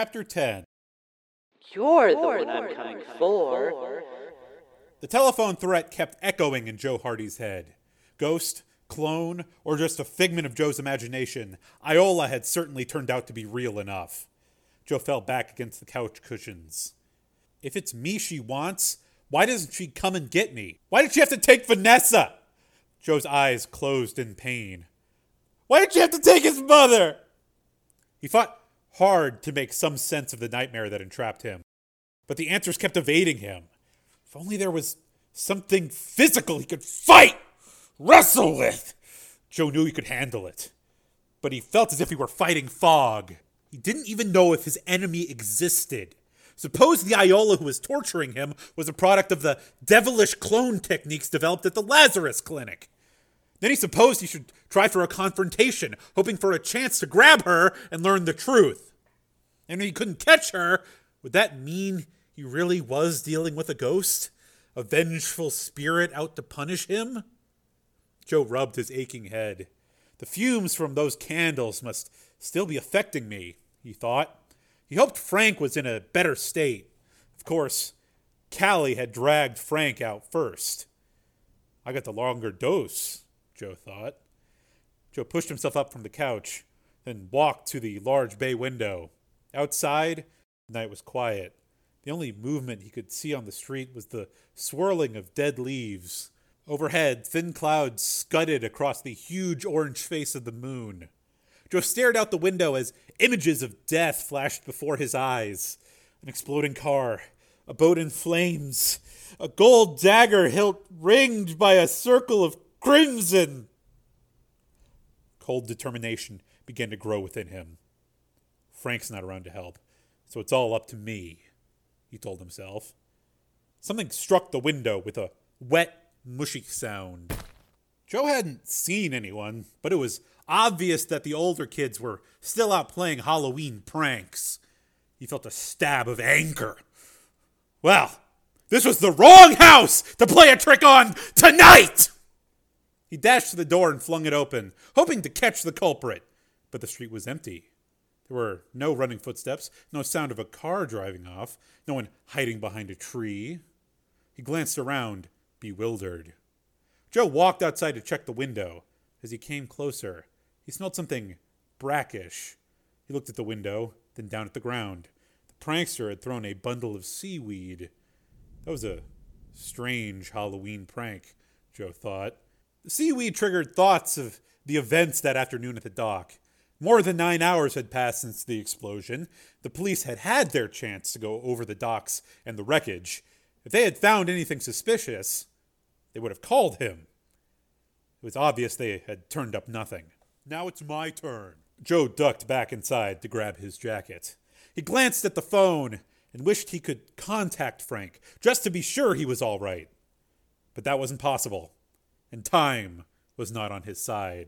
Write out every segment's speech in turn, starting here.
Chapter 10. You're the one I'm coming for. The telephone threat kept echoing in Joe Hardy's head. Ghost, clone, or just a figment of Joe's imagination, Iola had certainly turned out to be real enough. Joe fell back against the couch cushions. If it's me she wants, why doesn't she come and get me? Why did she have to take Vanessa? Joe's eyes closed in pain. Why did she have to take his mother? He fought hard to make some sense of the nightmare that entrapped him, but the answers kept evading him. If only there was something physical he could fight, wrestle with. Joe knew he could handle it, but he felt as if he were fighting fog. He didn't even know if his enemy existed. Suppose the Iola who was torturing him was a product of the devilish clone techniques developed at the Lazarus Clinic. Then he supposed he should try for a confrontation, hoping for a chance to grab her and learn the truth. And when he couldn't catch her, would that mean he really was dealing with a ghost? A vengeful spirit out to punish him? Joe rubbed his aching head. The fumes from those candles must still be affecting me, he thought. He hoped Frank was in a better state. Of course, Callie had dragged Frank out first. I got the longer dose, Joe thought. Joe pushed himself up from the couch, then walked to the large bay window. Outside, the night was quiet. The only movement he could see on the street was the swirling of dead leaves. Overhead, thin clouds scudded across the huge orange face of the moon. Joe stared out the window as images of death flashed before his eyes. An exploding car, a boat in flames, a gold dagger hilt ringed by a circle of crimson. Cold determination began to grow within him. Frank's not around to help, so it's all up to me, he told himself. Something struck the window with a wet, mushy sound. Joe hadn't seen anyone, but it was obvious that the older kids were still out playing Halloween pranks. He felt a stab of anger. Well, this was the wrong house to play a trick on tonight! He dashed to the door and flung it open, hoping to catch the culprit, but the street was empty. There were no running footsteps, no sound of a car driving off, no one hiding behind a tree. He glanced around, bewildered. Joe walked outside to check the window. As he came closer, he smelled something brackish. He looked at the window, then down at the ground. The prankster had thrown a bundle of seaweed. That was a strange Halloween prank, Joe thought. The seaweed triggered thoughts of the events that afternoon at the dock. More than 9 hours had passed since the explosion. The police had had their chance to go over the docks and the wreckage. If they had found anything suspicious, they would have called him. It was obvious they had turned up nothing. Now it's my turn. Joe ducked back inside to grab his jacket. He glanced at the phone and wished he could contact Frank, just to be sure he was all right. But that wasn't possible, and time was not on his side.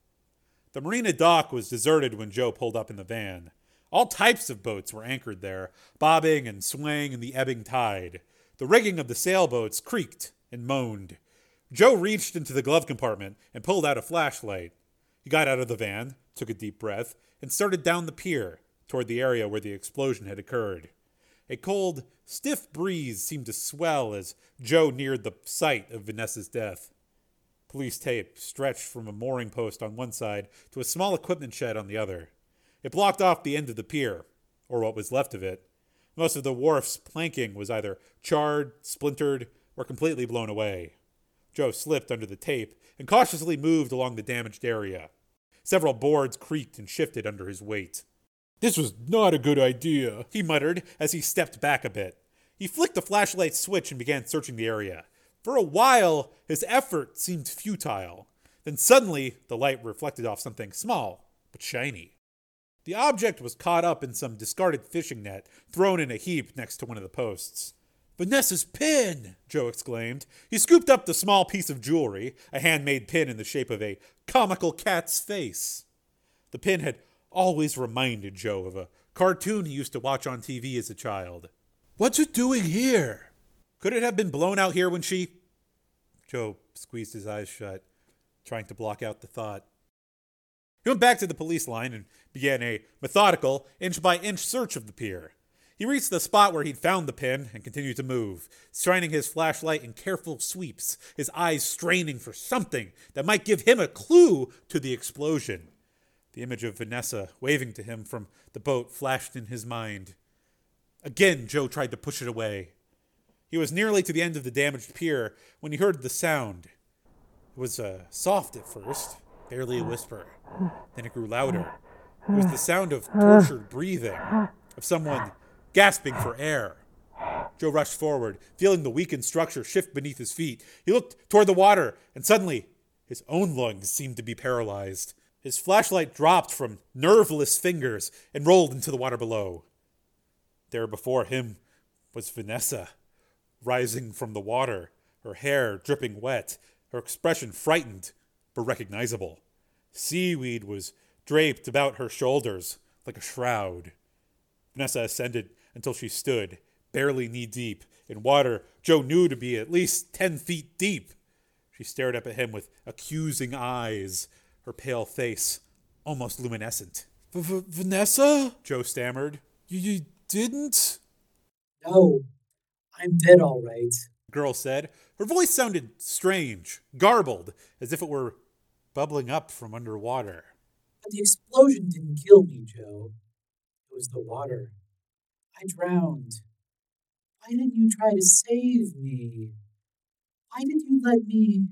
The marina dock was deserted when Joe pulled up in the van. All types of boats were anchored there, bobbing and swaying in the ebbing tide. The rigging of the sailboats creaked and moaned. Joe reached into the glove compartment and pulled out a flashlight. He got out of the van, took a deep breath, and started down the pier toward the area where the explosion had occurred. A cold, stiff breeze seemed to swell as Joe neared the site of Vanessa's death. Police tape stretched from a mooring post on one side to a small equipment shed on the other. It blocked off the end of the pier, or what was left of it. Most of the wharf's planking was either charred, splintered, or completely blown away. Joe slipped under the tape and cautiously moved along the damaged area. Several boards creaked and shifted under his weight. "This was not a good idea," he muttered as he stepped back a bit. He flicked the flashlight switch and began searching the area. For a while, his effort seemed futile. Then suddenly, the light reflected off something small, but shiny. The object was caught up in some discarded fishing net, thrown in a heap next to one of the posts. "Vanessa's pin!" Joe exclaimed. He scooped up the small piece of jewelry, a handmade pin in the shape of a comical cat's face. The pin had always reminded Joe of a cartoon he used to watch on TV as a child. "What's it doing here?" Could it have been blown out here when she... Joe squeezed his eyes shut, trying to block out the thought. He went back to the police line and began a methodical, inch-by-inch search of the pier. He reached the spot where he'd found the pin and continued to move, shining his flashlight in careful sweeps, his eyes straining for something that might give him a clue to the explosion. The image of Vanessa waving to him from the boat flashed in his mind. Again, Joe tried to push it away. He was nearly to the end of the damaged pier when he heard the sound. It was soft at first, barely a whisper. Then it grew louder. It was the sound of tortured breathing, of someone gasping for air. Joe rushed forward, feeling the weakened structure shift beneath his feet. He looked toward the water, and suddenly, his own lungs seemed to be paralyzed. His flashlight dropped from nerveless fingers and rolled into the water below. There before him was Vanessa, rising from the water, her hair dripping wet, her expression frightened but recognizable. Seaweed was draped about her shoulders like a shroud. Vanessa ascended until she stood, barely knee-deep, in water Joe knew to be at least 10 feet deep. She stared up at him with accusing eyes, her pale face almost luminescent. Vanessa? Joe stammered. You didn't? No, I'm dead all right. The girl said. Her voice sounded strange, garbled, as if it were bubbling up from underwater. But the explosion didn't kill me, Joe. It was the water. I drowned. Why didn't you try to save me? Why did you let me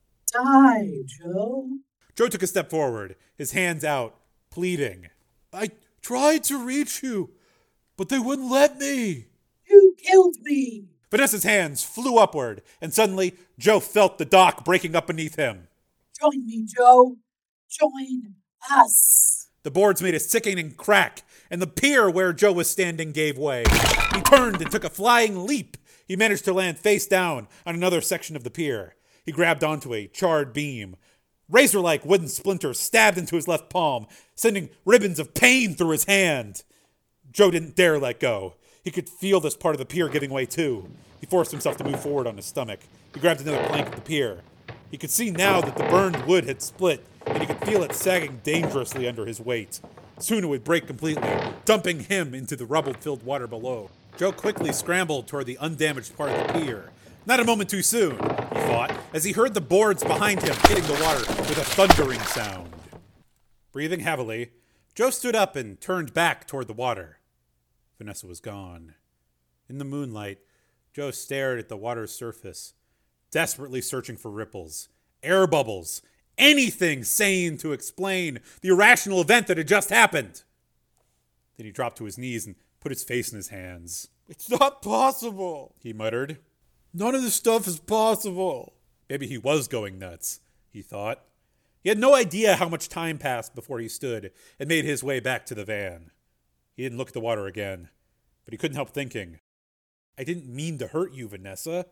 die, Joe? Joe took a step forward, his hands out, pleading. I tried to reach you, but they wouldn't let me. You killed me! Vanessa's hands flew upward, and suddenly Joe felt the dock breaking up beneath him. Join me, Joe. Join us. The boards made a sickening crack, and the pier where Joe was standing gave way. He turned and took a flying leap. He managed to land face down on another section of the pier. He grabbed onto a charred beam. Razor-like wooden splinters stabbed into his left palm, sending ribbons of pain through his hand. Joe didn't dare let go. He could feel this part of the pier giving way too. He forced himself to move forward on his stomach. He grabbed another plank of the pier. He could see now that the burned wood had split, and he could feel it sagging dangerously under his weight. Soon it would break completely, dumping him into the rubble-filled water below. Joe quickly scrambled toward the undamaged part of the pier. Not a moment too soon, he thought, as he heard the boards behind him hitting the water with a thundering sound. Breathing heavily, Joe stood up and turned back toward the water. Vanessa was gone. In the moonlight, Joe stared at the water's surface, desperately searching for ripples, air bubbles, anything sane to explain the irrational event that had just happened. Then he dropped to his knees and put his face in his hands. It's not possible, he muttered. None of this stuff is possible. Maybe he was going nuts, he thought. He had no idea how much time passed before he stood and made his way back to the van. He didn't look at the water again, but he couldn't help thinking, I didn't mean to hurt you, Vanessa.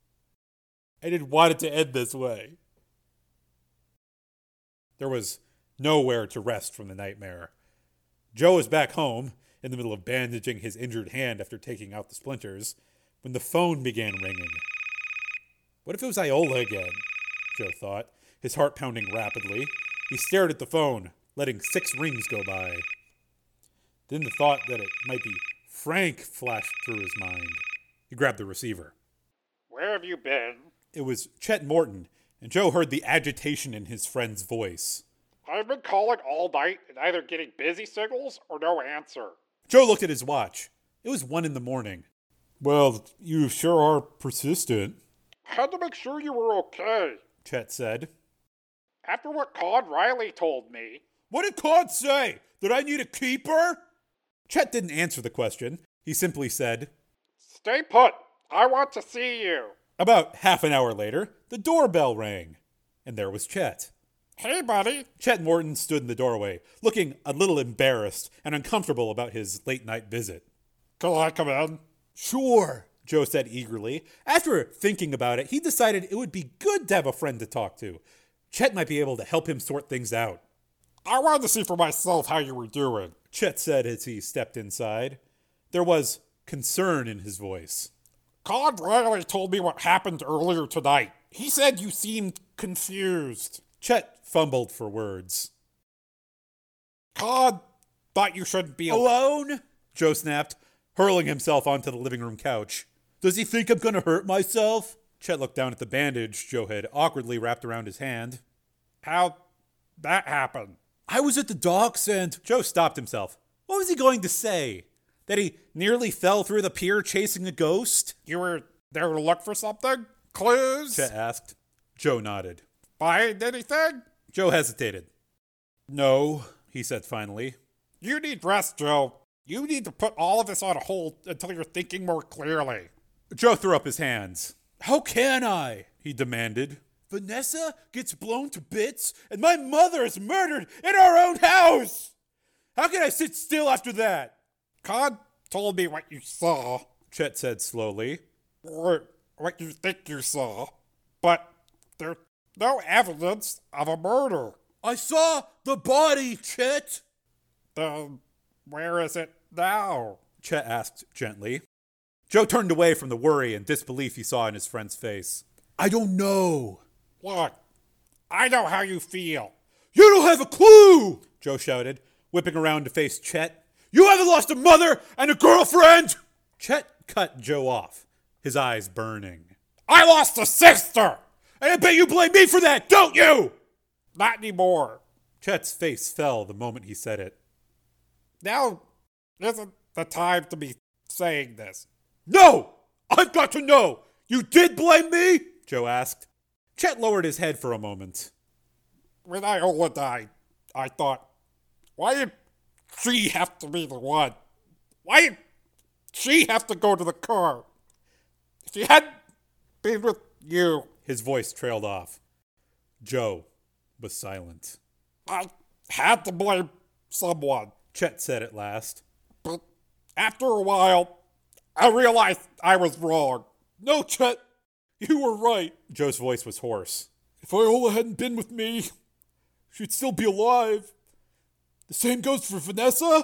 I didn't want it to end this way. There was nowhere to rest from the nightmare. Joe was back home, in the middle of bandaging his injured hand after taking out the splinters, when the phone began ringing. What if it was Iola again? Joe thought, his heart pounding rapidly. He stared at the phone, letting 6 rings go by. Then the thought that it might be Frank flashed through his mind. He grabbed the receiver. Where have you been? It was Chet Morton, and Joe heard the agitation in his friend's voice. I've been calling all night and either getting busy signals or no answer. Joe looked at his watch. It was 1 a.m. Well, you sure are persistent, I had to make sure you were okay. Chet said. After what Con Riley told me. What did Con say? That I need a keeper? Chet didn't answer the question. He simply said, Stay put. I want to see you. About half an hour later, the doorbell rang, and there was Chet. Hey, buddy. Chet Morton stood in the doorway, looking a little embarrassed and uncomfortable about his late-night visit. Can I come in? Sure, Joe said eagerly. After thinking about it, he decided it would be good to have a friend to talk to. Chet might be able to help him sort things out. I wanted to see for myself how you were doing, Chet said as he stepped inside. There was concern in his voice. Con Riley told me what happened earlier tonight. He said you seemed confused. Chet fumbled for words. God, thought you shouldn't be Alone? Joe snapped, hurling himself onto the living room couch. Does he think I'm gonna hurt myself? Chet looked down at the bandage Joe had awkwardly wrapped around his hand. How'd that happen? I was at the docks and... Joe stopped himself. What was he going to say? That he nearly fell through the pier chasing a ghost? You were there to look for something? Clues? Chet asked. Joe nodded. Find anything? Joe hesitated. No, he said finally. You need rest, Joe. You need to put all of this on hold until you're thinking more clearly. Joe threw up his hands. How can I? He demanded. Vanessa gets blown to bits and my mother is murdered in our own house! How can I sit still after that? God told me what you saw, Chet said slowly. or what you think you saw, but there's no evidence of a murder. I saw the body, Chet! Then where is it now? Chet asked gently. Joe turned away from the worry and disbelief he saw in his friend's face. I don't know. Look, I know how you feel. You don't have a clue! Joe shouted, whipping around to face Chet. You haven't lost a mother and a girlfriend! Chet cut Joe off, his eyes burning. I lost a sister! And I bet you blame me for that, don't you? Not anymore. Chet's face fell the moment he said it. Now isn't the time to be saying this. No! I've got to know! You did blame me? Joe asked. Chet lowered his head for a moment. When Iola died, I thought, why did she have to be the one? Why did she have to go to the car? If she hadn't been with you, His voice trailed off. Joe was silent. I had to blame someone. Chet said at last. But after a while, I realized I was wrong. No, Chet, you were right. Joe's voice was hoarse. If Iola hadn't been with me, she'd still be alive. The same goes for Vanessa.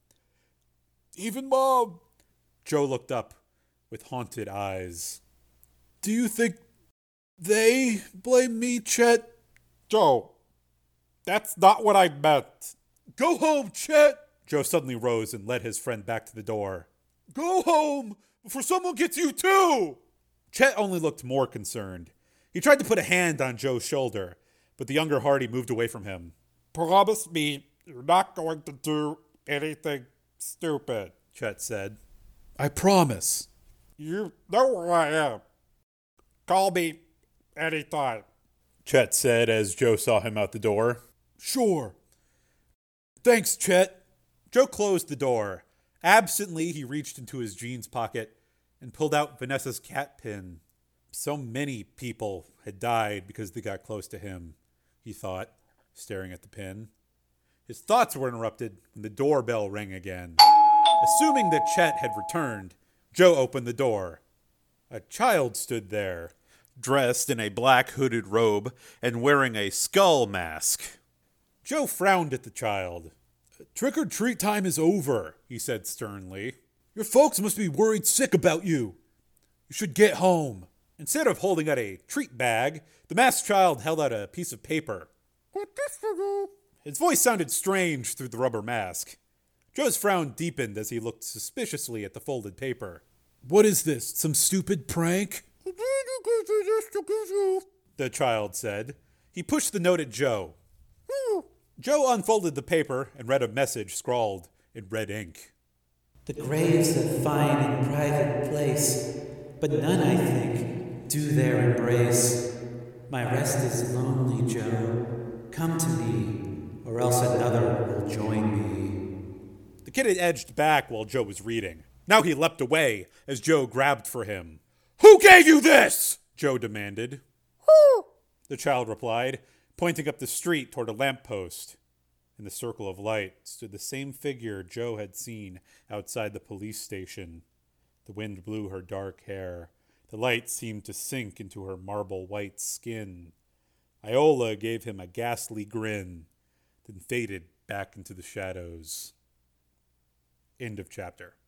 Even Mom. Joe looked up with haunted eyes. Do you think they blame me, Chet? Joe, that's not what I meant. Go home, Chet! Joe suddenly rose and led his friend back to the door. Go home before someone gets you too! Chet only looked more concerned. He tried to put a hand on Joe's shoulder, but the younger Hardy moved away from him. Promise me you're not going to do anything stupid, Chet said. I promise. You know where I am. Call me anytime. Chet said as Joe saw him out the door. Sure. Thanks, Chet. Joe closed the door. Absently, he reached into his jeans pocket and pulled out Vanessa's cat pin. So many people had died because they got close to him, he thought, staring at the pin. His thoughts were interrupted when the doorbell rang again. Assuming that Chet had returned, Joe opened the door. A child stood there, dressed in a black hooded robe and wearing a skull mask. Joe frowned at the child. Trick-or-treat time is over, he said sternly. Your folks must be worried sick about you. You should get home. Instead of holding out a treat bag, the masked child held out a piece of paper. His voice sounded strange through the rubber mask. Joe's frown deepened as he looked suspiciously at the folded paper. What is this, some stupid prank? The child said. He pushed the note at Joe. Joe unfolded the paper and read a message scrawled in red ink. The grave's a fine and private place, but none, I think, do there embrace. My rest is lonely, Joe. Come to me, or else another will join me. The kid had edged back while Joe was reading. Now he leapt away as Joe grabbed for him. Who gave you this? Joe demanded. Who? The child replied, pointing up the street toward a lamppost. In the circle of light stood the same figure Joe had seen outside the police station. The wind blew her dark hair. The light seemed to sink into her marble white skin. Iola gave him a ghastly grin, then faded back into the shadows. End of chapter.